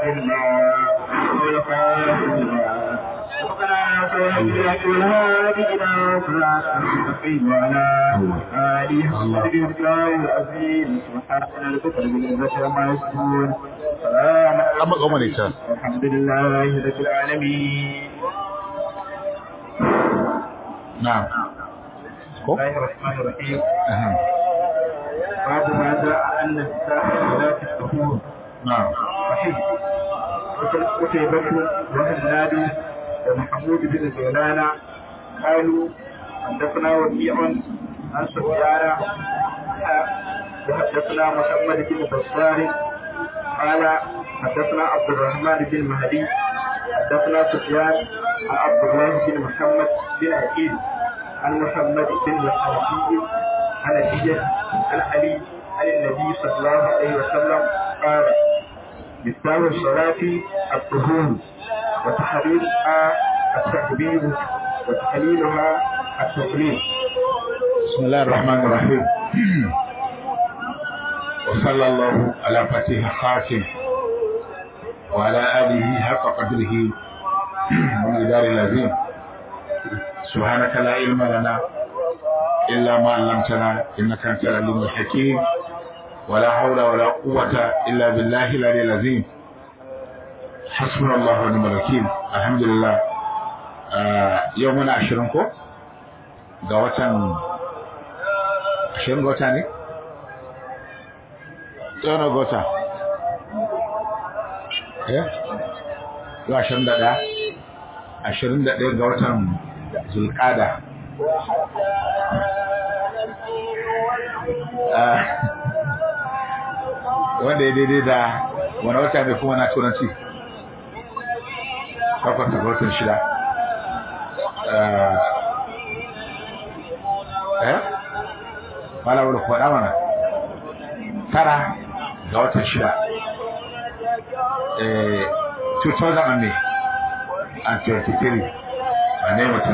إلا ولقاتلنا ربنا فيهدك والهادي إلى صراط المستقيم وعلى آله وصحبه وسلم العظيم سبحان البشر بالعزة وما يصفون الحمد لله رب العالمين. نعم. بسم الله الرحمن الرحيم. باب ما جاء أن الساحر لا تستطيع. نعم. صحيح. قتيبة وهناد ومحمود بن زيلان قالوا حدثنا وكيع عن سفيان وحدثنا محمد بن بشار قال حدثنا عبد الرحمن بن مهدي حدثنا سفيان عن عبد الله بن محمد بن عقيل عن محمد بن الحنفي عن أبيه عن علي عن النبي صلى الله عليه وسلم قال مفتاح الصلاة الطهور وتحريرها التكبير وتحليلها التسليم. بسم الله الرحمن الرحيم. وصلى الله على فتح خاتم وعلى آله حق قدره والإدار العظيم. سبحانك لا علم لنا إلا ما علمتنا إنك أنت العليم الحكيم ولا حول ولا قوة إلا بالله العلي العظيم. حسبنا الله ونعم الوكيل. الحمد لله. يومنا 20 ko ga watan 20 ga wata ne? Tsawon ga wata? Yau 21 ga watan Zulqada. Wanda ya daidai da wani wata ne kuma na turanci? Takwas ga watan 6. Mala wani kwaɗa mana 9 ga watan 6 2023 a ne mutum.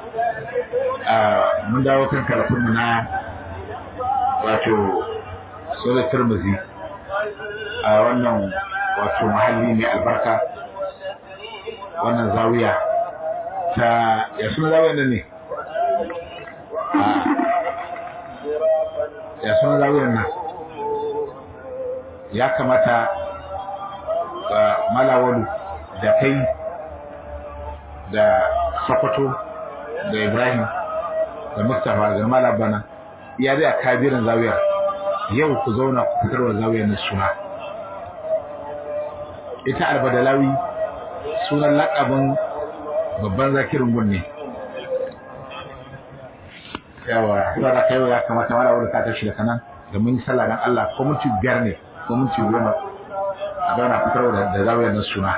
Mun dawo kan karatunmu na wato Sunan Tirmidhi a wannan wato mahalli mai albarka, wannan zawiya ta ya suna zawiyar nan ne? Ya suna zawiyar nan ya kamata Malawalu da kai da Sokoto da Ibrahim da Mustapha da Malabana ya zai a kabirin zawiyar yau ku zauna ku fitarwa zawiyar na suna. Ita Albadalawi sunan laƙabin babban zakirin gun ne. Yawa tsara kai ya kamata mara wurin ka tashi da kanan da mun yi sallah dan Allah ko minti 5 ne ko minti 10 a zauna fitarwa da zawiyar na suna.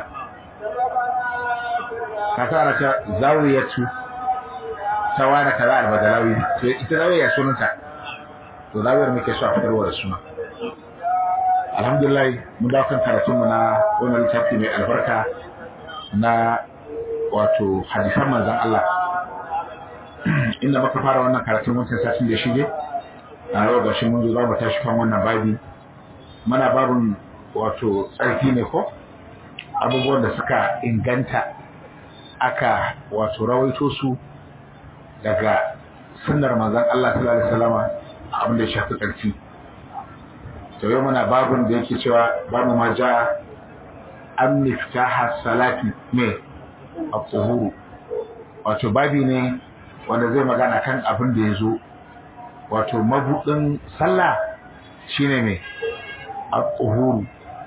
Ka tsara ta zawiyatu ta wani kaza Albadalawi to ita zawiyar sunanta to zawiyar muke so a fitarwa da suna. Alhamdulillah mun dawo kan karatunmu na wannan littafi mai albarka na wato hadisan manzon Allah, inda muka fara wannan karatun wancan satin da shige a yau gashi mun zo za mu tashi kan wannan babi. Mana babun wato tsarki ne ko abubuwan da suka inganta aka wato rawaito su daga sunnar manzon Allah sallallahu alaihi wasallam abin da ya shafi tsarki. To yau muna babun da yake cewa babu ma ja an miftaha salati me al-tuhuru, wato babi ne wanda zai magana kan abin da ya zo wato mabudin sallah shine me al-tuhuru,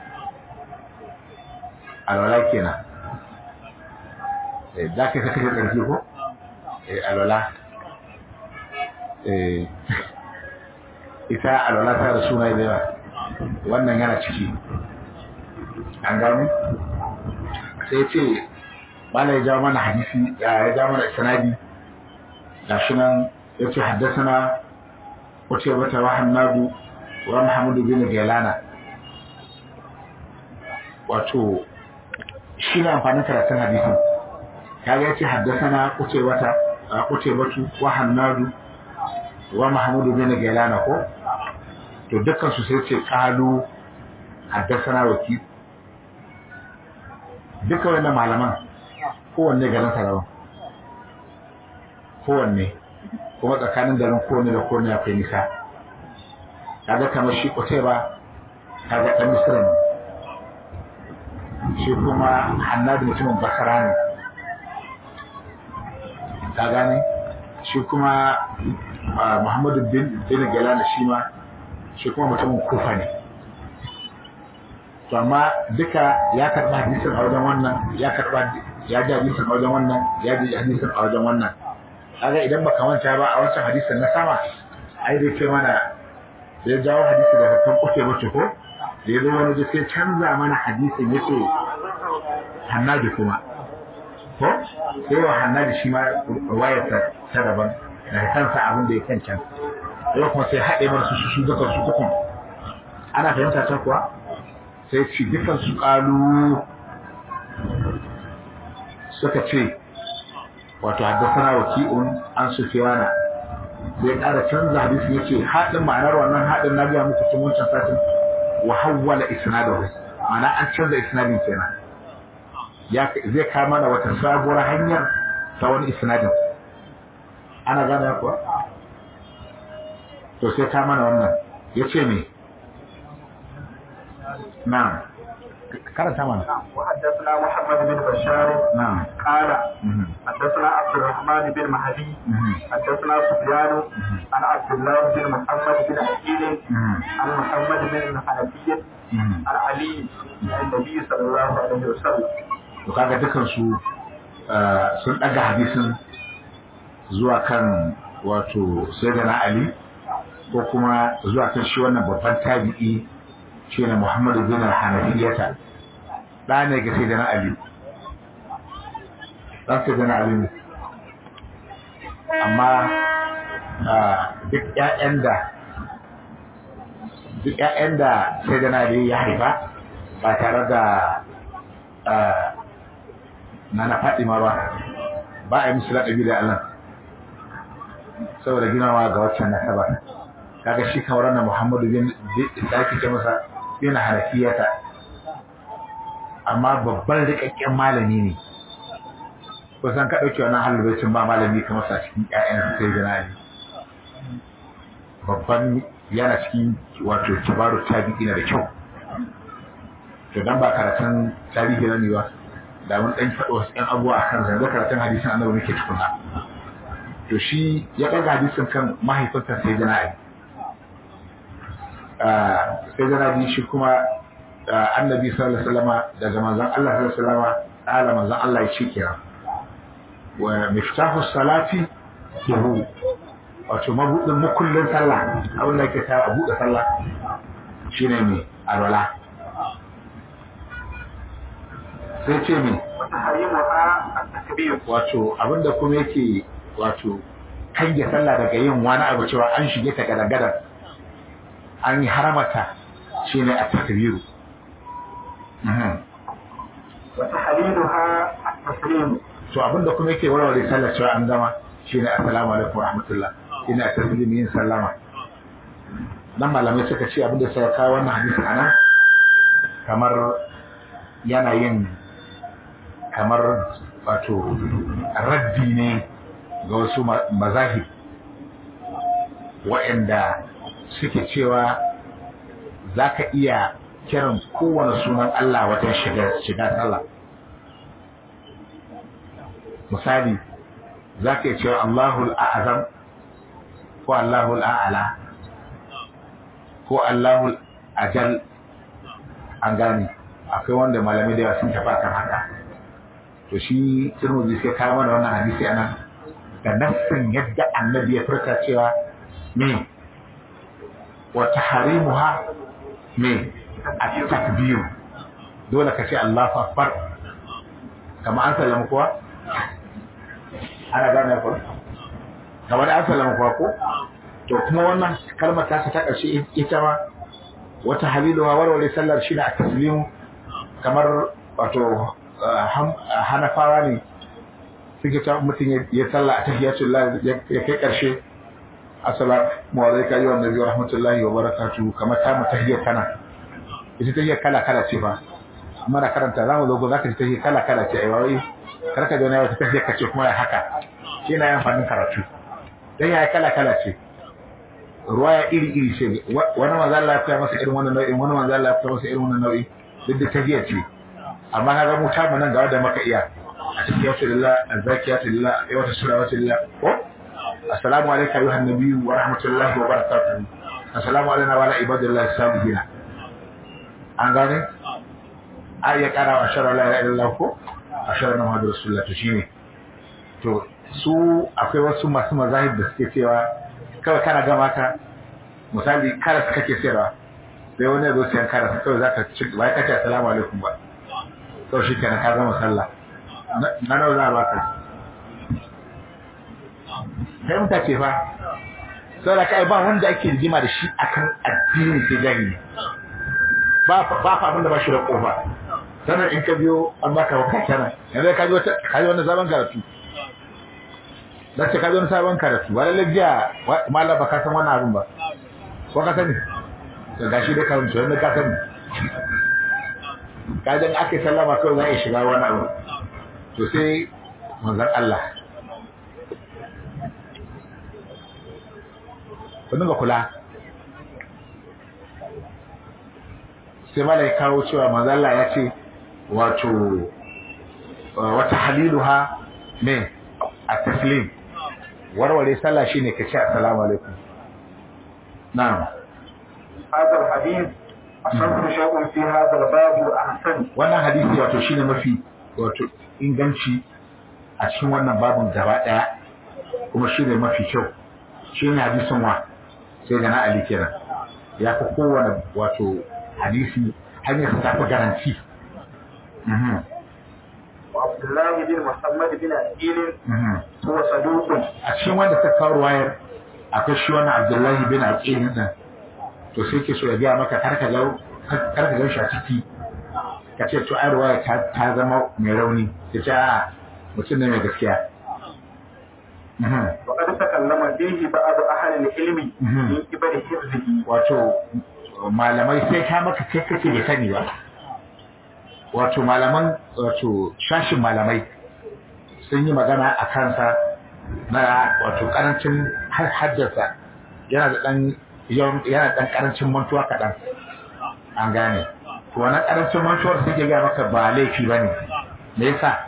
alwala kenan. Da ka saka ƙarfi ko alwala ita alwala ta da suna da yawa, wannan yana ciki an gano. Sai ce bala ya ja mana hadisi ya ja mana sanadi da shi nan ya ce haddasana wace wata wa hannadu wa Muhammadu bin Gailana. Wato shi ne amfanin karatun hadisin. Kaga ya ce haddasana wace batu wa hannadu wa Muhammadu bin Gailana ko to dukkan su sai ce qalu haddasana waki duka wannan malaman kowanne garin sarawa kowanne kuma tsakanin garin kowanne da kowanne akwai nisa kaga kamar shi kwatai ba kaga ɗan misira ne shi kuma hannadu mutumin basara ne ka gane shi kuma muhammadu bin galana shi kuma mutumin kufa ne to amma duka ya karɓa hadisin a wajen wannan ya ji hadisin a wajen wannan ya ji hadisin a wajen wannan kaga idan baka manta ba a wancan hadisin na sama ai dai ce mana ya jawo hadisi daga kan kufe mace ko da ya zo wani da sai canza mana hadisin yace hannabi kuma ko sai wa hannabi shi ma ruwayar ta daban daga kansa abin da ya kan can yau kuma sai haɗe mana su dukan su ukun ana fahimta ta kuwa sai ci dukan su ƙalu suka ce wato haddasa waki'un an sufiyana sai ƙara canza hadisi yace haɗin ma'anar wannan haɗin na biya muku tun wancan satin wa hawwala isnadahu ma'ana an canza isnadin kenan zai kawo mana wata sabuwar hanyar ta wani isnadin ana gane kuwa to sai ka mana wannan yace me na'am karanta mana وحدثنا محمد بن بشار نعم قال حدثنا عبد الرحمن بن مهدي حدثنا سفيان عن عبد الله بن محمد بن عقيل عن محمد بن الحنفية عن علي عن النبي صلى الله عليه وسلم kaga dukan su sun daga hadisin zuwa kan wato sayyidina Ali ko kuma zuwa kan shi wannan babban tabi'i shine Muhammad bin al-Hanafiyata da ne ga sayyidina Ali dan sayyidina Ali amma duk ƴaƴan da sayyidina Ali ya haifa ba tare da na Fatima ba a yi musu laɗabi da Allah saboda ginawa ga waccan nasaba kaga shi kawar na Muhammadu bin Isaki ce masa bin Hanafiyata amma babban rikakken malami ne kusan ka ɗauki wannan halibacin ba malami kamar sa cikin ƴaƴan sai da Ali babban yana cikin wato kibaru tabi'i na da kyau to dan ba karatun tarihi ne ba da mun dan faɗo wasu ɗan abubuwa akan sa da karatun hadisin annabi muke tukuna to shi ya ɗaga hadisin kan mahaifinsa sai da Ali sai da Ali shi kuma annabi sallallahu alaihi wasallam daga manzon Allah sallallahu alaihi wasallam ala manzon Allah ya ce kira wa miftahu salati yahu wato mabudin mukullin sallah abin da yake ta buɗe sallah shine mai alwala sai ce mi wato abinda kuma yake wato kange sallah daga yin wani abu cewa an shige ta gadagadan an yi haramata shine a takbiru to abinda kuma yake warware sallah cewa an gama shine assalamu alaikum warahmatullah ina tasbihin yin sallama dan malamai suka ce abinda sai kawo wannan hadisi anan kamar yana yin kamar wato raddi ne ga wasu mazahib waɗanda suke cewa za ka iya kiran kowane sunan Allah wajen shiga sallah misali za ka iya cewa Allahul A'azam ko Allahul A'ala ko Allahul Ajal an gane akwai wanda malamai da yawa sun tafi kan haka to shi Tirmidhi sai kawo mana wannan hadisi ana da nassin yadda annabi ya furta cewa me wa tahrimuha me at-takbir dole ka ce Allahu akbar kama an sallama kuwa ana gane ko kamar an sallama kuwa ko to kuma wannan kalmar ta ƙarshe ita ma wata haliluwa warware sallar shi da at-taslimu kamar wato hanafawa ne suke ta mutum ya salla a tahiyatullah ya kai karshe assalamu alaikum wa nabi wa rahmatullahi wa barakatuh kamar ta mutahiyar kana ita tahiyar kala kala ce ba mana karanta zamu zo zaka ji tafiya kala kala ce ai wai karka da wata tafiya kace kuma haka shi na yin fannin karatu dan ya kala kala ce ruwaya iri iri ce wani manzo Allah ya koya masa irin wannan nau'in wani manzo Allah ya koya masa irin wannan nau'i duk da tafiya ce amma kaga mu ta mu nan ga wanda maka iya a cikin yawtillah azakiyatullah ayyuha salawatullah ko assalamu alayka ayuha nabiyyu wa rahmatullahi wa barakatuh assalamu alayna wa ala ibadillahi salihin an gane ayya kara wa shara la ilaha illallah ko ashara muhammadur rasulullah to shine to su akwai wasu masu mazahib da suke cewa kawai kana gama ka misali karas kake sayarwa sai wani zo sayan karas kawai zaka ci bai kace assalamu alaikum ba to shi kenan ka gama sallah na nawa za a baka sai muka ce fa sai da kai ba wanda ake rigima da shi akan addini sai jahili ba abin da ba shi da kofa sannan in ka biyo an baka wakil kenan yanzu ka ji wani sabon karatu da ce ka ji wani sabon karatu wani lafiya malam ba ka san wani abin ba ko ka sani da gashi da karatu wanda ka sani kajan ake sallama kawai za a shiga wani abu to sai manzon Allah ku dinga kula sai malai kawo cewa manzon Allah ya ce wato wata haliluha ne a taslim warware sallah shine ka ce assalamu alaikum na'am هذا الحديث أصبح شيء في هذا الباب أحسن wannan hadisi wato shine mafi wato inganci a cikin wannan babun gaba daya kuma shine mafi kyau shine hadisin wa sai da na Ali kenan ya fi kowane wato hadisi hanyar ta fi garanti وعبد الله بن محمد بن عقيل هو صدوق a cikin wanda ta kawo wayar akwai shi wannan Abdullahi bin Aqil din to sai ke so ya ga maka karka ga shi a ciki ka ce to ai ruwaya ta zama mai rauni ya ce a mutum ne mai gaskiya وقد تكلم به بعض أهل العلم من قبل حفظه wato malamai sai ta maka kai kake da sani ba wato malaman wato shashin malamai sun yi magana a kansa na wato karancin haddasa yana da dan karancin mantuwa kaɗan an gane to wannan karancin mantuwar sai ke ga maka ba laifi bane me yasa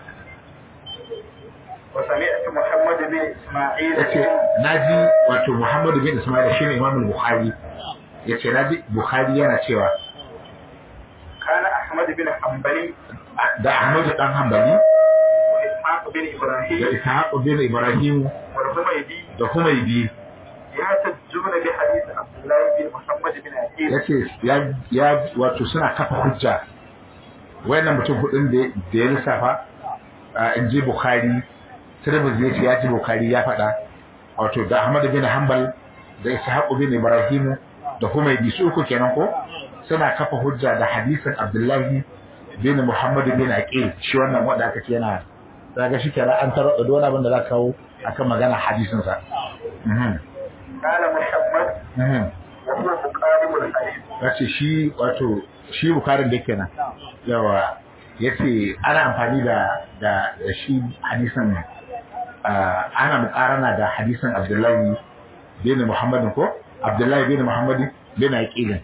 وسمعت محمد بن إسماعيل yace naji wato Muhammad bin Isma'il shine Imam al-Bukhari yace naji Bukhari yana cewa كان أحمد بن حنبلي da Ahmad dan Hanbali وإسحاق بن da إبراهيم Ishaq bin Ibrahim والحميدي da Humaydi يحتجون بحديث عبد الله بن محمد بن عقيل yace ya wato suna kafa hujja wayannan mutum hudun da ya lissafa in ji Bukhari Tirmidhi yace ya ji Bukhari ya faɗa wato da Ahmad bin Hanbal da Ishaq bin Ibrahim da Humaydi su uku kenan ko suna kafa hujja da hadisin Abdullahi bin Muhammad bin Aqil shi wannan wanda aka ce yana daga shi kenan an taro da wani abin da za ka kawo akan magana hadisin sa قال محمد وهو مقارب الحديث yace shi wato shi Bukhari da kenan yawa yace ana amfani da shi hadisin ana mukarana da hadisin Abdullahi bin Muhammad ko Abdullahi bin Muhammad bin Aqil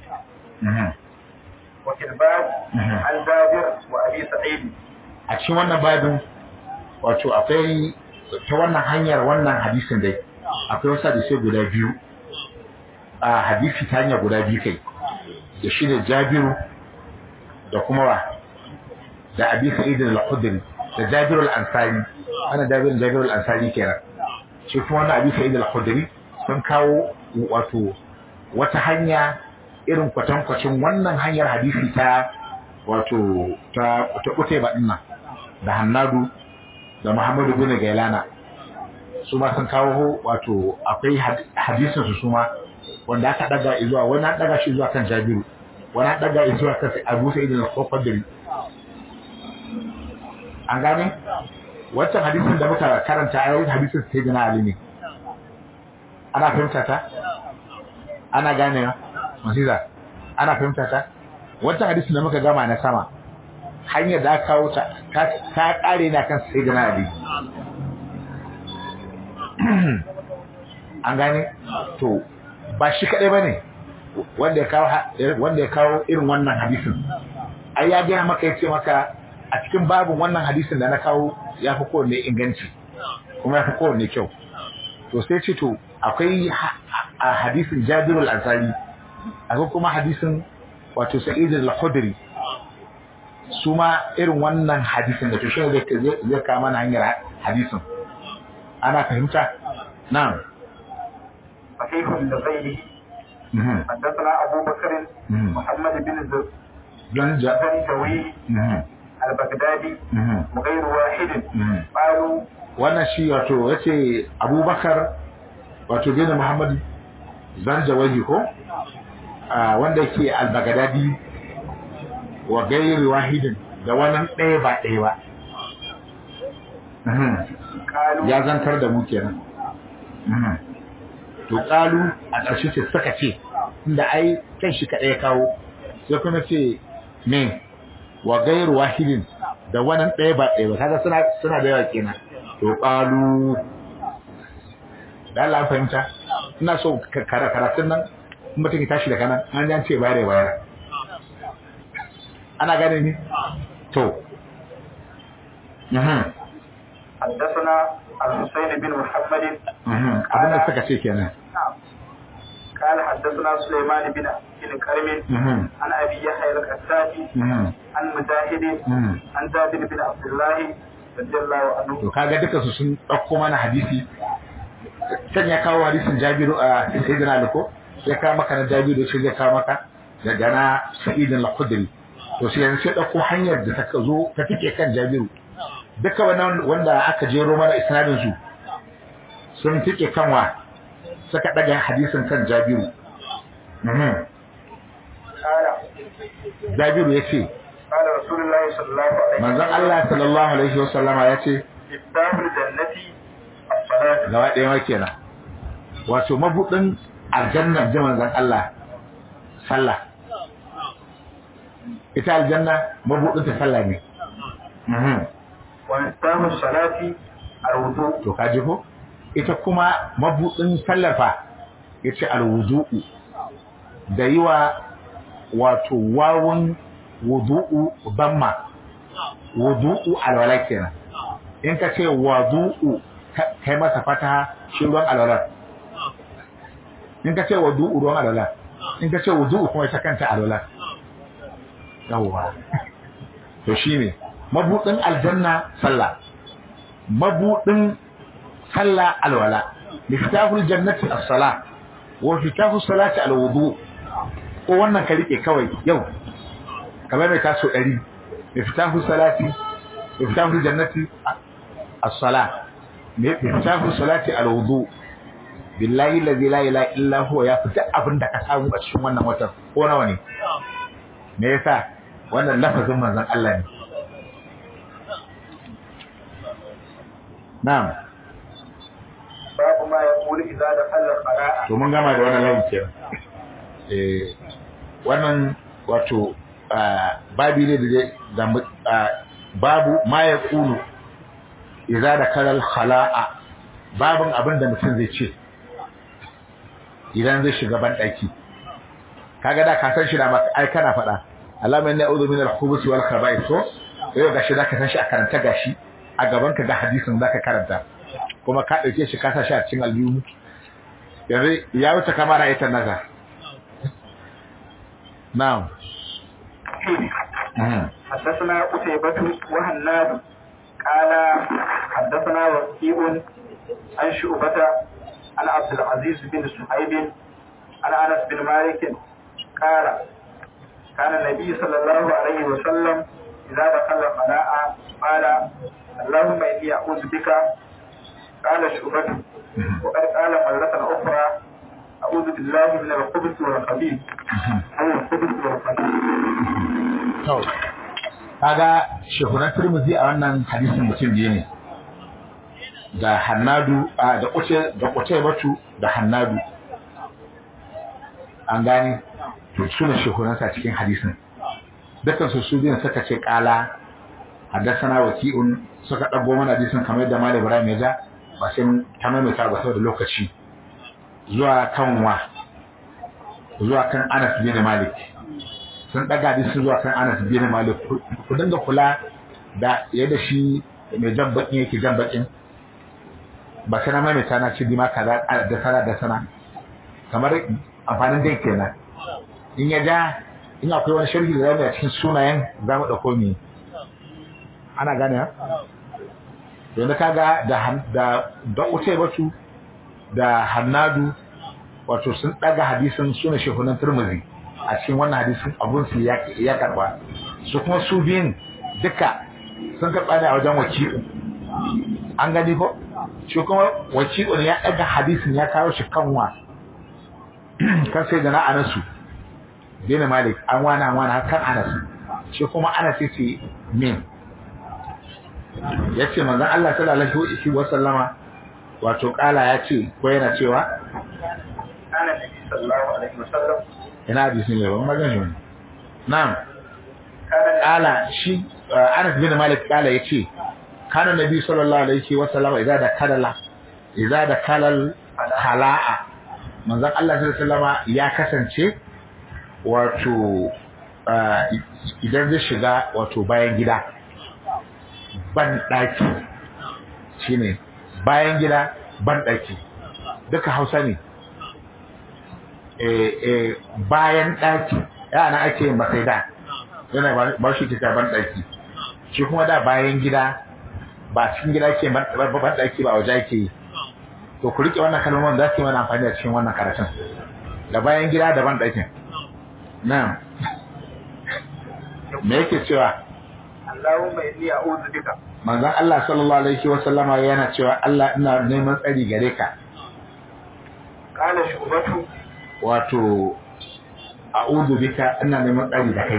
وفي الباب عن جابر وأبي سعيد a cikin wannan babin wato akwai ta wannan hanyar wannan hadisin dai akwai wasu hadisai guda biyu a hadisi ta hanyar guda biyu kai da shi da Jabiru da kuma wa da Abi Sa'id al-Khudri da Jabiru al-Ansari ana Jabiru al-Ansari kenan shi kuma wannan Abi Sa'id al-Khudri sun kawo wato wata hanya irin kwatankwacin wannan hanyar hadisi ta wato ta Qutayba dinnan da Hannadu da Muhammadu bin Gailana su ma sun kawo wato akwai hadisin su ma wanda aka daga zuwa wani an daga shi zuwa kan Jabiru wani an daga zuwa kan Abu Sa'id al-Khudri an gane wancan hadisin da muka karanta a yau hadisin Sayyidina Ali ne ana fahimta ta ana ganewa Masiza ana fahimta ta wancan hadisin da muka gama na sama hanyar da aka kawo ta kare na kan sayyidina Ali an gane to ba shi kadai bane wanda ya kawo irin wannan hadisin ai ya gina maka yace maka a cikin babin wannan hadisin da na kawo ya fi kowanne inganci kuma ya fi kowanne kyau to sai ce to akwai a hadisin Jabir al-Ansari akwai kuma hadisin wato Sa'id al-Khudri su ma irin wannan hadisin da to shi zai kawo mana hanyar hadisin ana fahimta na'am صحيح لغيره حدثنا أبو بكر محمد بن زنجوي البغدادي وغير واحد قالوا wannan shi wato yace Abubakar wato bin Muhammad Zanjawahi ko wanda yake al-Baghdadi wa gairi wahidin da wannan ɗaya ba ɗaya ba ya zantar da mu kenan to kalu a ƙarshe ce suka ce inda ai kan shi kaɗai kawo sai kuma ce me wa gairu wahidin da wannan ɗaya ba ɗaya ba kaga suna da yawa kenan to kalu da Allah fahimta ina so karatun nan kuma take tashi daga nan an jan ce bayar bayar ana gane ni to حدثنا الحسين بن محمد abin da suka ce kenan قال حدثنا سليمان بن كرم عن ابي يحيى القساتي عن مجاهد عن جابر بن عبد الله رضي الله عنه to kaga duka su sun dauko mana hadisi kan ya kawo hadisin Jabiru a Sayyidina Ali ko ya kawo maka na Jabiru shi ya kawo maka daga na Sa'id al-Khudri to sai yanzu sai dauko hanyar da ta zo ta fike kan Jabiru duka wannan wanda aka jero mana isnadin su sun fike kanwa suka daga hadisin kan Jabiru Jabiru yace قال رسول الله صلى الله عليه وسلم manzon Allah sallallahu alaihi wasallam yace iftahul jannati as-salat gaba ɗaya ma kenan wato mabudin aljanna da manzon Allah sallah ita aljanna mabudin ta sallah ne wa iftahul salati al-wudu to kaji ko ita kuma mabudin sallar fa yace al-wudu'u da yiwa wato wawun wudu'u damma wudu'u alwala kenan in ka ce wudu'u kai masa fataha shi ruwan alwala in ka ce wudu'u ruwan alwala in ka ce wudu'u kuma ita kanta alwala yawwa to shine mabudin aljanna sallah mabudin sallah alwala miftahul jannati as-salah wa miftahus salati al-wudu ko wannan ka rike kawai yau kamar mai taso 100 miftahus salati miftahul jannati as-salah miftahus salati al-wudu billahi alladhi la ilaha illa huwa ya fita abin da ka samu a cikin wannan watan ko nawa ne me yasa wannan lafazin manzon Allah ne na'am babu ma yaqulu idza dakhala al-qara'a to mun gama da wannan layin kenan wannan wato babi ne da babu ma yaqulu idza dakhala al-khala'a babun abin da mutum zai ce idan zai shiga ban daki kaga da ka san shi da maka ai kana faɗa Allahumma inni a'udhu min al-khubuthi wal khaba'ith to yau gashi zaka san shi a karanta gashi a gaban ka ga hadisin zaka karanta kuma ka dauke shi ka sa shi a cikin aljihu yanzu ya wuce kamar ayatul nazar na'am حدثنا قتيبة وهناد قال حدثنا وكيع عن شعبة عن عبد العزيز بن صهيب عن أنس بن مالك قال كان النبي صلى الله عليه وسلم إذا دخل الخلاء قال اللهم إني أعوذ بك قال شعبة وقد قال مرة أخرى أعوذ بالله من الخبث والخبيث أو الخبث والخبيث kaga shekuran Tirmidhi a wannan hadisin mutum biyu ne da Hannadu da Qutaybatu da Hannadu an gane to suna shekuran sa cikin hadisin dukkan su biyan suka ce qala haddathana waki'un suka dago mana hadisin kamar da Malam Ibrahim ya ja ba sai ta maimaita ba saboda lokaci zuwa kan Anas bin Malik sun daga hadisin zuwa kan Anas bin Malik ku dinga kula da yadda shi mai jambakin yake jambakin ba sai na maimaita na ce dima kaza da sana kamar amfanin dai kenan in ya ja in akwai wani sharhi da zai a cikin sunayen za mu dauko ni ana gane ha yanzu kaga da uce batu da Hannadu wato sun daga hadisin sunan shehunan Tirmidhi a cikin wannan hadisin abun su ya karba su kuma su biyun duka sun karba ne a wajen waki'u an gani ko shi kuma waki'u ne ya daga hadisin ya kawo shi kanwa kan sai da na Anasu bin Malik an wani har kan Anas shi kuma Anas yace min yace manzon Allah sallallahu alaihi wasallama wato kala yace ko yana cewa kana nabi sallallahu alaihi wasallam ina hadisin ne ban magana ne na'am kala shi Anas bin Malik kala yace kana nabi sallallahu alaihi wasallama idza da kalal khala'a manzon Allah sallallahu alaihi wasallama ya kasance wato idan zai shiga wato bayan gida ban daki shine bayan gida ban daki duka Hausa ne bayan daki yana ake yin sai da yana ba shi kita ban daki shi kuma da bayan gida ba cikin gida ke ban daki ba waje yake yi to ku rike wannan kalmomin da ke mana amfani da cikin wannan karatun da bayan gida da ban dakin na'am me yake cewa Allahumma inni a'udhu bika manzon Allah sallallahu alaihi wa sallama yana cewa Allah ina neman tsari gare ka kana shubatu wato a'udhu bika ina neman tsari da kai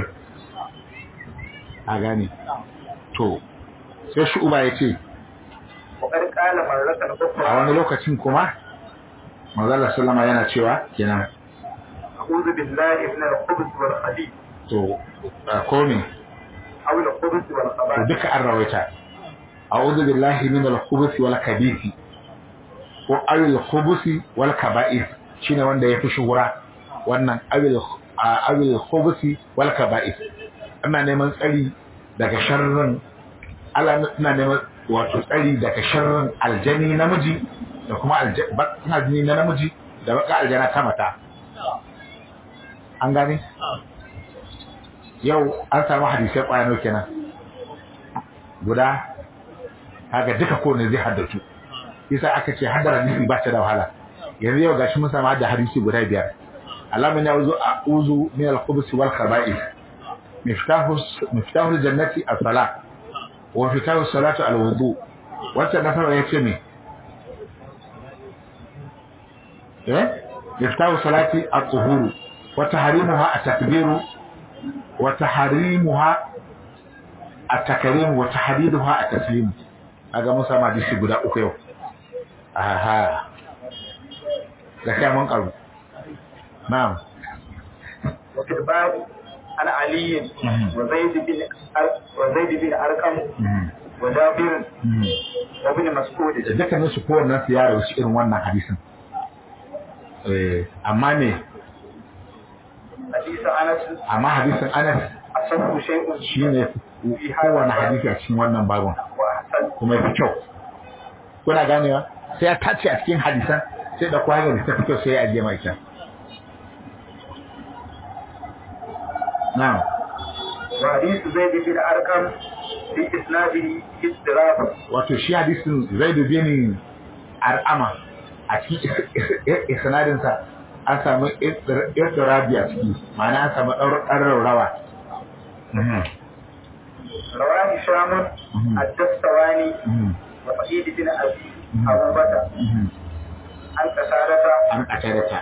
a gane to sai shuba yace kokar kala marratan ukhra a wani lokacin kuma manzon Allah sallama yana cewa kenan a'udhu billahi min al-khubuth wal khabith to komi aw al-khubuth wal khabith duka an rawaita a'udhu billahi min al-khubuth wal khabith ko awil khubuth wal kaba'ith shine wanda yafi shuhura wannan awil khubuth wal kaba'ith ina neman tsari daga sharrin Allah ina neman wato tsari daga sharrin aljani namiji da kuma aljani na namiji da baka aljana ta mata an gane yau an samu hadisai kwayano kenan guda haka duka ko ne zai haddatu yasa aka ce haddara hadisi ba ta da wahala yanzu yau gashi mun samu hadda hadisi guda 5 alamin ya wuzu a'udhu min al-khubuth wal khaba'ith miftahu al-jannati as-salat wa miftahu as-salati al-wudu wata nafara yace me miftahu salati at-tuhur wa tahrimuha at-takbir وتحريمها التكريم وتحديدها التسليم aga musa ma dishi guda uku yau aha da kai mun karu na'am wa fil bab ana ali wa zaid bin arqam wa jabir wa ibn mas'ud dukkan su ko wannan ziyara su irin wannan hadisin amma ne amma hadisin Anas shine kowane hadisi a cikin wannan babon kuma yafi kyau kuna ganewa sai ya tace a cikin hadisan sai da kwaya da ta fito sai ya ajiye mai kyau na'am wa hadisi Zaid bin Arqam fi isnadihi istirab wato shi hadisin Zaid bin Arqama a cikin isnadinsa an samu istirabi a ciki ma'ana an samu ɗaurarrawa rawa Hisham ad-Dastawani wa Sa'id bin Abi Abubakar an kasarata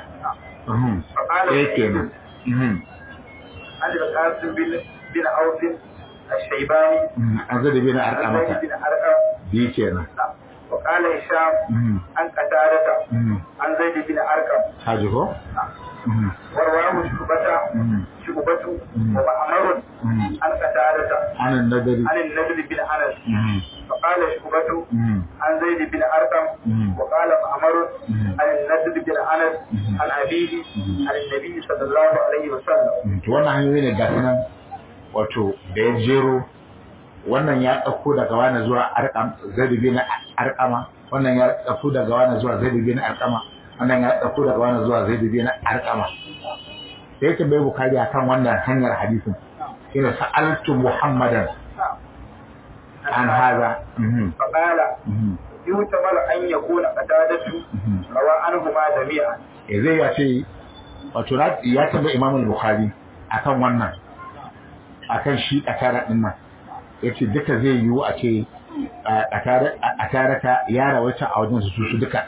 kenan an al-Qasim bin Auf al-Shaybani an Zaid bin Arqam bi kenan وقال هشام عن قتادة عن زيد بن أرقم حاجه ورواه شعبة ومعمر عن قتادة عن النضر عن النضر بن أنس فقال شعبة عن زيد بن أرقم وقال معمر عن النضر بن أنس عن أبيه عن النبي صلى الله عليه وسلم. wannan hanyoyi ne ga nan wato da ya jero wannan ya ɗauko daga wani zuwa Zaid bin Arqama, wannan ya ɗauko daga wani zuwa Zaid bin Arqama, wannan ya ɗauko daga wani zuwa Zaid bin Arqama. sai yake bai Bukhari akan wannan hanyar hadisin ina sa'altu Muhammadan an hada faqala yutamar an yakuna qatadatu rawa anhuma jami'an. zai ya ce wato ya tambayi Imam al-Bukhari akan wannan akan shi ƙatara din nan yace duka zai yiwu a ce a tarata ya rawaita a wajen su duka.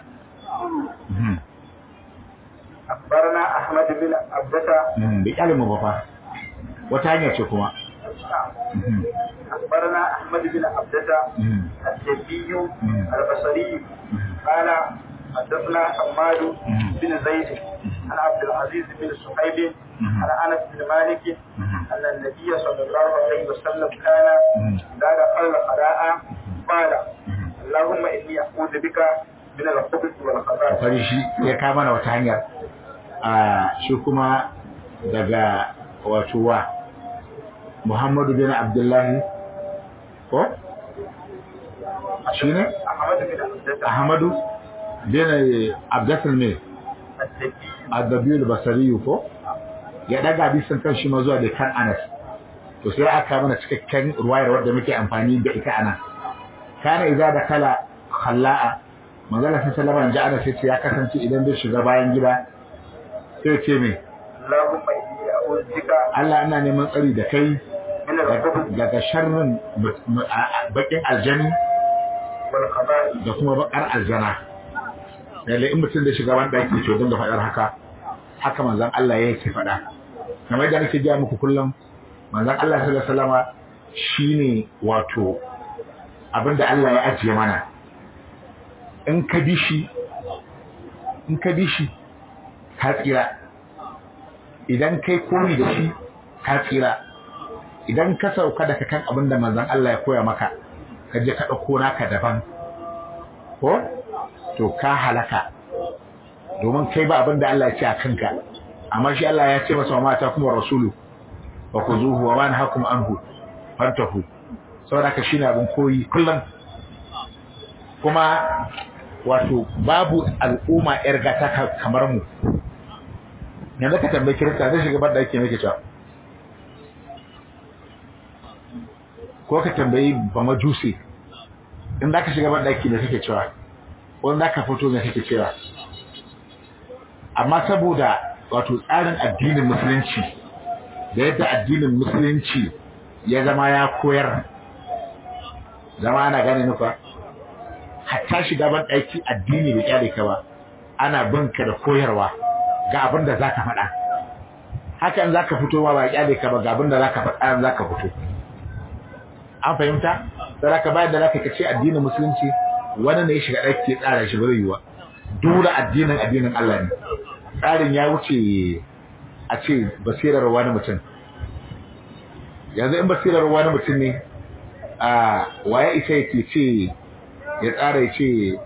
أخبرنا أحمد بن عبدة بكلمة بابا وتانية شكوما. أخبرنا أحمد بن عبدة الجبي البصري قال حدثنا حماد بن زيد عن عبد العزيز بن صهيب عن أنس بن مالك أن النبي صلى الله عليه وسلم كان إذا دخل القراء قال اللهم إني أعوذ بك من الخبث والخبائث. فريشي يا كمان وتانية shi kuma daga watuwa Muhammadu bin Abdullahi ko shi ne? Ahmadu bin Abdasal ne Adabiyul Basariyu ko ya daga bisan kan shi mazuwa da kan Anas to sai aka mana cikakken ruwayar wadda muke amfani da ita ana kana idza da kala khalla'a manzala sallallahu alaihi wasallam Anas sai ya kasance idan bai shiga bayan gida sai ce me Allah ina neman tsari da kai daga sharrin bakin aljani da kuma bakar aljana. Lalle in mutum da shiga wanda yake to dinga faɗar haka manzon Allah ya yake faɗa. Kamar da nake ji muku kullum manzon Allah sallallahu alaihi wasallama shine wato abinda Allah ya ajiye mana. In ka bi shi ka tsira, idan kai koyi da shi ka tsira, idan ka sauka daga kan abin da manzon Allah ya koya maka ka je ka ɗauko naka daban ko to ka halaka, domin kai ba abin da Allah ya ce a kanka, amma shi Allah ya ce masa wa mata kuma rasulu wa kuzuhu wa man hakum anhu fantahu. saboda ka shine abin koyi kullum. Kuma wato babu al'umma yar gata kamar mu. Yanzu ka tambayi Kirista zai shiga banda yake miki cewa, ko ka tambayi Bamajusi in za ka shiga banda yake da kake cewa, ko za ka fito da kake cewa. Amma saboda wato tsarin addinin musulunci da yadda addinin musulunci ya zama ya koyar, zama ana gane nufa hatta shiga ban ɗaki addini da kyale ka ba, ana bin ka da koyarwa ga abin da zaka faɗa. Haka in zaka fito ma ba kyale ka ba, ga abin da zaka faɗa in zaka fito. An fahimta? Sai ka bayar da zaka kace addinin musulunci wani ne ya shiga ɗaki ya tsara shi bare yiwa. Dole addinin Allah ne. Tsarin ya wuce a ce basirar wani mutum. Yanzu in basirar wani mutum ne waye isa yake ce ya tsara ya ce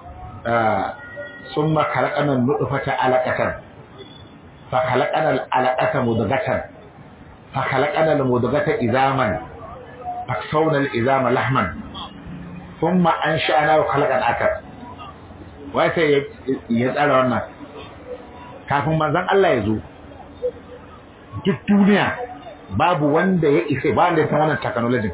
sun makalakanan nufata alaƙatar fa kalakanar alaƙata mudagatar fa kalakanar mudagata izaman fa saunar izama lahman sun ma an sha'ana wa kalakar akar. Waye sai ya tsara wannan kafin manzan Allah ya zo duk duniya babu wanda ya isa, ba wanda ya san wannan technology,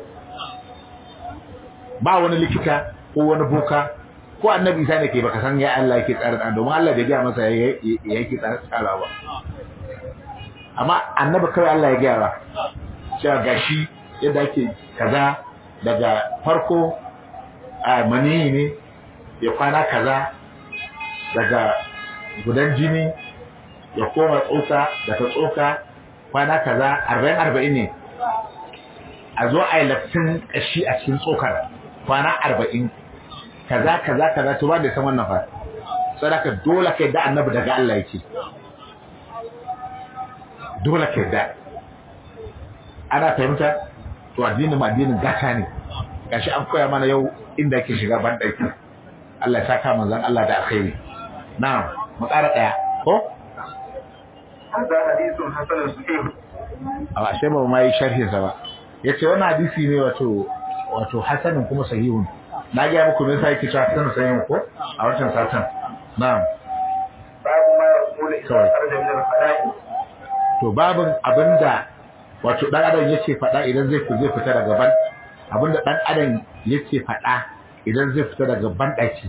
ba wani likita ko wani boka ko annabi Isa ne ke baka san ya Allah yake tsara dan, domin Allah bai ga masa yake tsara ba. Amma annabi kai Allah ya ga ba cewa gashi yadda ake kaza daga farko a mani ne ya kwana kaza, daga gudan jini ya koma tsoka, daga tsoka kwana kaza 40 ne, a zo a yi laftin kashi a cikin tsokar kwana 40 kaza to ba da san wannan fa. Sadaka dole kai da annabi daga Allah yake, dole kai da ana fahimta to addinin gata ne gashi an koya mana yau inda yake shiga ban daki Allah ya saka manzon Allah da alkhairi na'am mu ƙara daya ko hada hadithun hasanun sahih a ashe ba mai sharhi sa ba yace wannan hadisi ne wato hasanin kuma sahihun na ga muku me sai yake cewa hasanun sahihun ko a wancan satan na'am babu ma yaqulu idza kharaja min al-khala'i to babin abinda wato dan adam yake fada idan zai fita daga ban abinda dan adam yake fada idan zai fita daga ban daki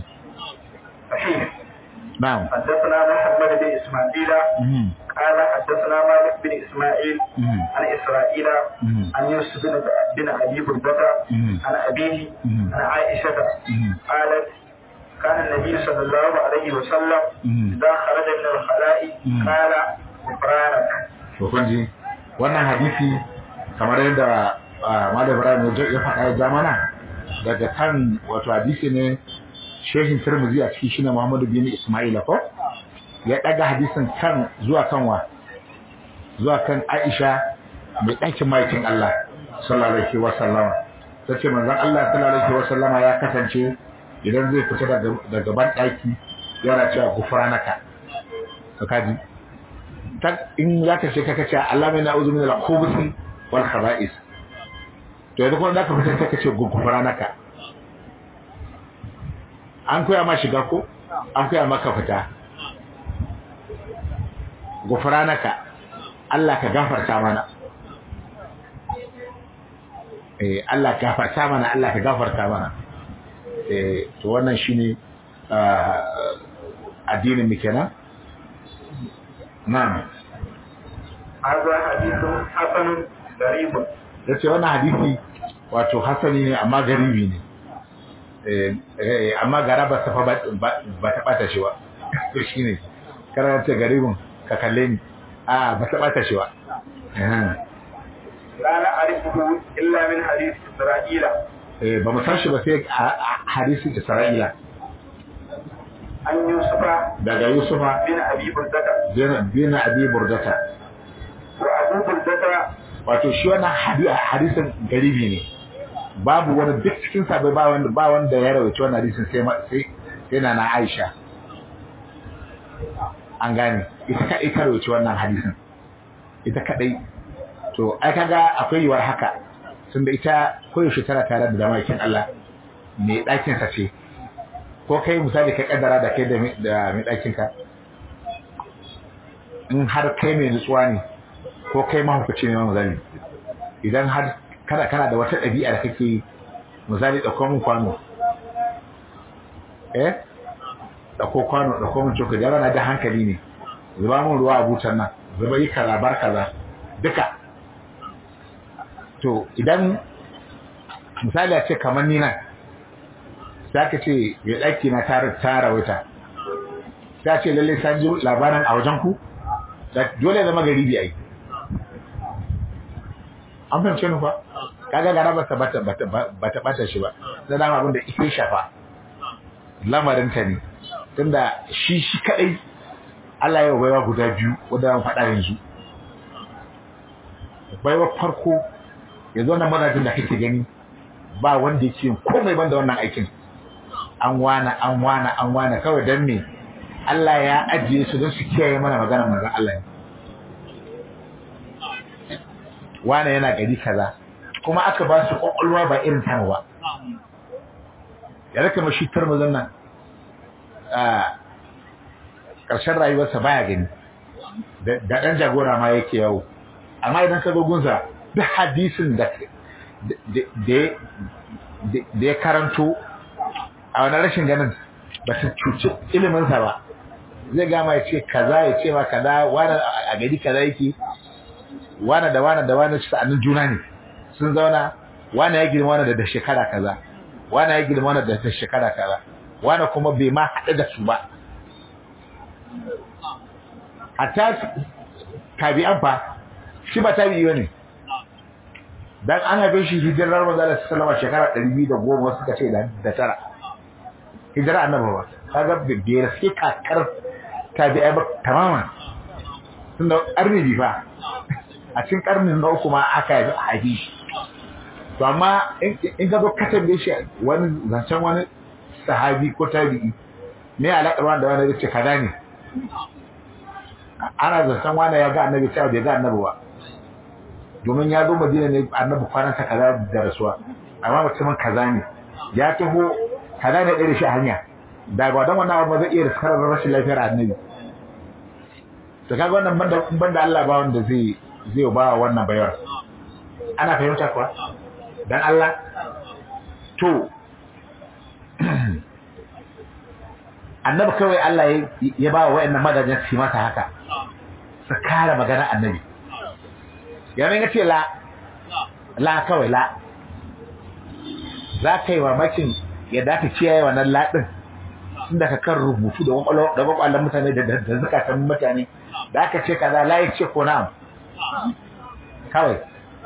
na'am حدثنا محمد بن إسماعيل قال حدثنا مالك بن إسماعيل عن إسرائيل عن يوسف بن أبي بردة عن أبيه عن عائشة قالت كان النبي صلى الله عليه وسلم إذا خرج من الخلاء قال غفرانك. وكنجي wannan hadisi kamar yadda Malam Ibrahim ya faɗa zamana daga kan wato hadisi ne Shehin Tirmidhi a cikin shine Muhammad bin Ismail ko ya daga hadisin kan zuwa kan Aisha mai ɗakin maikin Allah sallallahu alaihi wasallam tace manzon Allah sallallahu alaihi wasallam ya kasance idan zai fita daga ban ɗaki yana cewa gufranaka kaji in zaka ce kaka ce Allah mai na'udhu min al-khubuthi wal khaba'is to yanzu kuma zaka fita kaka ce gufranaka an koya ma shiga ko an koya maka fita gufranaka Allah ka gafarta mana Allah ka gafarta mana Allah ka gafarta mana to wannan shine addinin mu kenan na'am hadha hadithun hasanun gharib yace wannan hadisi wato hasani ne amma garibi ne amma garaba safa ba ta bata shi ba to shine kana ce garibin ka kalle ni ba ta bata shi ba la na'rifuhu illa min hadith Isra'ila ba mu san shi ba sai hadisin Isra'ila an Yusufa daga Yusufa bin Abi Burdata bin Abi Burdata wa Abu Burdata wato shi wannan hadisin garibi ne babu wani duk cikin sabai ba wanda ya rawaito wannan hadisin sai na Aisha an gane ita kadai ta rawaito wannan hadisin ita kadai to ai kaga akwai yiwuwar haka tunda ita koyaushe tana tare da jama'ikin Allah mai ɗakin sa ce ko kai misali ka kaddara da kai da mai ɗakin ka in har kai mai nutsuwa ne ko kai mahukaci ne misali idan har kana da wata ɗabi'a da kake misali ɗauko min kwano ɗauko kwano ɗauko min cokali yaro na da hankali ne zuba min ruwa a butan nan zuba yi kaza bar kaza duka to idan misali a ce kamar ni nan za ka ce mai ɗaki na tara wuta ta ce lalle san ji labarin a wajen ku dole zama gari biya yi an fahimce ni fa kaga gara ba ta bata shi ba da dama abin da ike shafa lamarin ta ne tunda shi kadai Allah ya baiwa guda biyu wanda zan faɗa yanzu baiwa farko yanzu wannan mazajin da kake gani ba wanda yake komai banda wannan aikin an wana kawai dan me Allah ya ajiye su don su kiyaye mana maganar manzon Allah wana yana gari kaza kuma aka ba su kokolwa ba irin tamu ba ya raka mashi tarmazan nan ƙarshen rayuwarsa baya gani da ɗan jagora ma yake yawo amma idan ka zo gunsa duk hadisin da ya karanto a wani rashin ganin ba su cuci iliminsa ba zai gama ya ce kaza ya ce ma kaza wani a gari kaza yake wani da wani sa'anin juna ne sun zauna wani ya girma wani da shekara kaza wani ya girma wani da shekara kaza wani kuma bai ma haɗu da su ba hatta tabi'an fa shi ba tabi'i ne dan an haife shi hijirar manzo Allah sallallahu alaihi wasallam shekara 210 suka ce da tara hijira annabi ba kaga bai suke kakar tabi'ai ba tamaman tunda arnibi fa a cikin karnin na uku ma aka yi hadisi to amma in ka zo ka tambaye shi wani zancen wani sahabi ko tabi'i me alaƙar wanda wani zai ce kaza ne ana zancen wani ya ga annabi cewa bai ga annabi ba domin ya zo Madina ne annabi kwanansa kaza da rasuwa amma mutumin kaza ne ya taho kaza ne ɗaya da shi a hanya da ba don wannan ba zai iya riskar rashin lafiyar annabi to kaga wannan banda Allah ba wanda zai ba wannan bayar ana fahimta kuwa dan Allah to annabi kawai Allah ya ba wa wayannan madajin su masa haka su kare magana annabi yayin ya ce la kawai la za ka yi mamakin yadda ka ciyaye wannan laɗin tun da ka kan rubutu da kwakwallon mutane da zukatan mutane da aka ce kaza la ya ce ko na'am kawai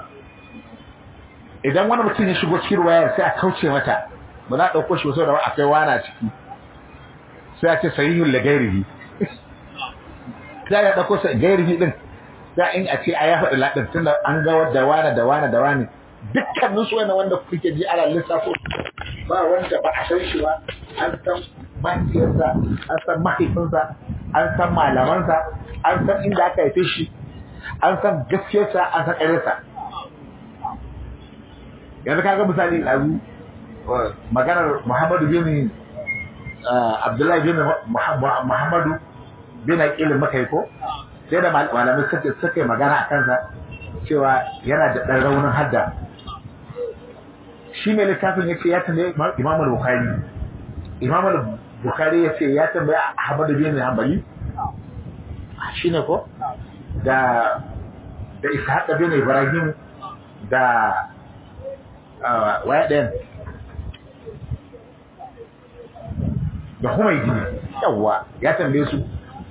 idan wani mutum ya shigo cikin wayar sai a kauce mata ba za a ɗauko shi wasu da akwai wana ciki sai a ce sahihul la gairihi sai a ɗauko sa gairihi din sai in a ce a ya faɗi laɗin tun da an ga wadda wane dukkanin su wanda kuke ji ala lissafo ba wanda ba a san shi ba an san mahaifiyarsa an san mahaifinsa an san malamansa an san inda aka haife shi an san gaskiyarsa an san ƙaryarsa yanzu kaga misali ɗazu maganar Muhammadu bin Abdullahi bin Muhammadu bin Aqil Makaiko sai da malamai suka magana a kansa cewa yana da ɗan raunin hadda shi mai littafin ya ce ya tambaye Imam al-Bukhari Imam al-Bukhari ya ce ya tambaye Ahmad bin Hanbali shine ko da Ishaq bin Ibrahim da waya ɗayan da Humaydi yawa ya tambaye su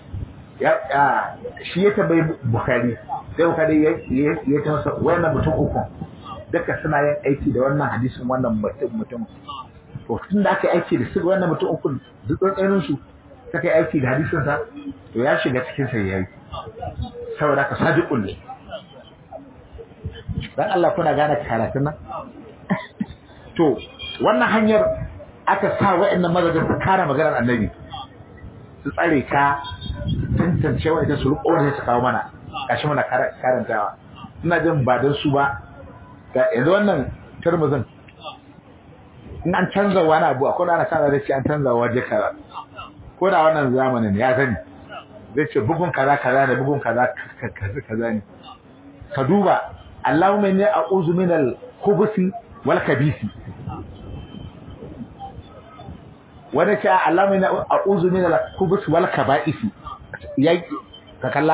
shi ya tambaye Bukhari sai Bukhari ya ta masa wannan mutum uku duka suna yin aiki da wannan hadisin wannan mutum to tun da aka yi aiki da su wannan mutum uku duk ɗayan su ta kai aiki da hadisin sa to ya shiga cikin sa yayi saboda ka sadiqul ne dan Allah kuna gane karatun nan to wannan hanyar aka sa wa'annan mazajin su kare maganar annabi su tsare ka tantance wa'anda su riko wanda su kawo mana gashi muna karantawa ina jin ba don su ba ga yanzu wannan turmuzin in an canza wani abu akwai ana sa da shi an canza waje kaza ko da wannan zamanin ya sani zai ce bugun kaza ne bugun kaza ne ka duba Allahumma inni a'udhu minal khubuthi wal khabisi wanda ce Allahumma inni a'udhu minal khubuthi wal kaba'isi yayi ka kalla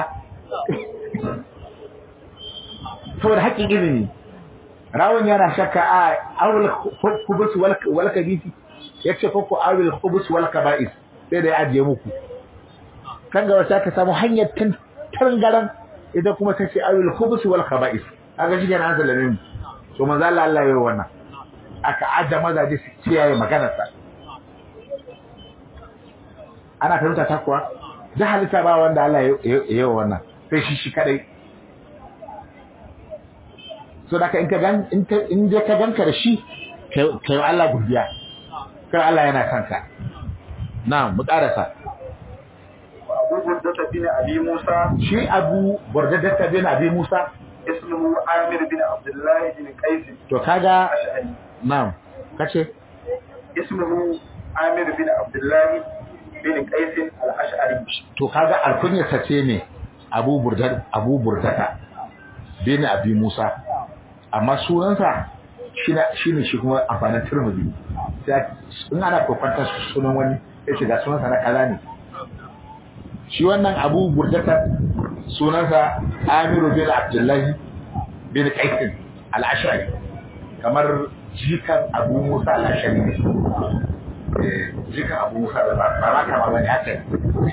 saboda haƙƙin ilimi rawun yana shakka a awul khubus wal kabisi yace ko ko awul khubus wal kaba'is sai da ya ajiye muku kan ga wata ka samu hanyar tangaran idan kuma sai awul khubus wal kaba'is kaga shi yana zalamin to manzo Allah yayi wannan aka aje mazaje su kiyaye maganar sa ana fahimta ta kuwa da halitta ba wanda Allah yayi wannan sai shi kadai so da ka in je ka ganka da shi kai Allah godiya kai Allah yana kanka na'am mu karasa Abu Burda bin Abi Musa shi Abu Burda bin Abi Musa ismuhu Amir bin Abdullah bin Qais to kaga na'am kace ismuhu Amir bin Abdullah bin Qais al-Ash'ari to kaga alkunyarsa ce ne Abu Burda bin Abi Musa amma sunansa shine shi kuma amfanin Tirmidhi sai in ana kokarta sunan wani sai shiga sunansa na kaza ne shi wannan Abu Burdata sunansa Amir bin Abdullah bin Qais al-Ash'ari kamar jikan Abu Musa al-Ash'ari jikan Abu Musa ba kama bane haka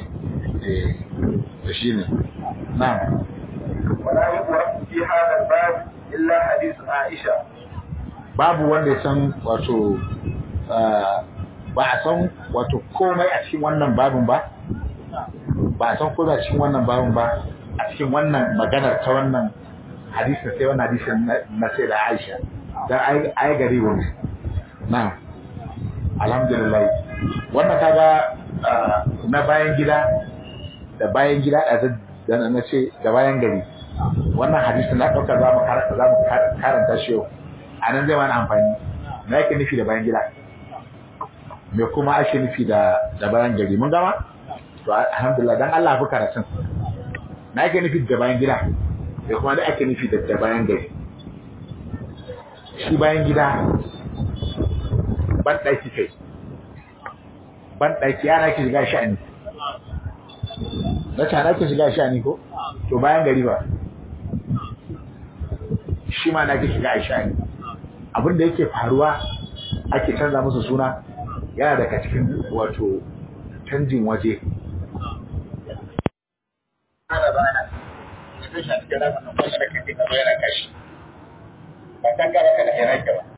shine na'am wala yuqra fi hadha al-bab illa hadith Aisha babu wanda ya san wato ba a san wato komai a cikin wannan babin ba a san komai a cikin wannan babin ba a cikin wannan maganar ta wannan hadisin sai wannan hadisin na sai da Aisha dan ai gari wani na alhamdulillah wannan kaga na bayan gida da bayan gida da na ce da bayan gari wannan hadisin na dauka za mu karanta shi yau anan zai mana amfani na yake nufi da bayan gida me kuma ake nufi da bayan gari mun gama to alhamdulillah dan Allah fi karatun na yake nufi da bayan gida da kuma da ake nufi da bayan gari shi bayan gida ban ɗaki kai ban ɗaki yana ke shiga sha'ani na cana ke shiga sha'ani ko to bayan gari ba shi ma na ke shiga sha'ani abinda yake faruwa ake canza musu suna yana daga cikin wato canjin waje ana bana sai shi da nan wannan kuma da kake ga yana kashi ba kan ga baka da yana ba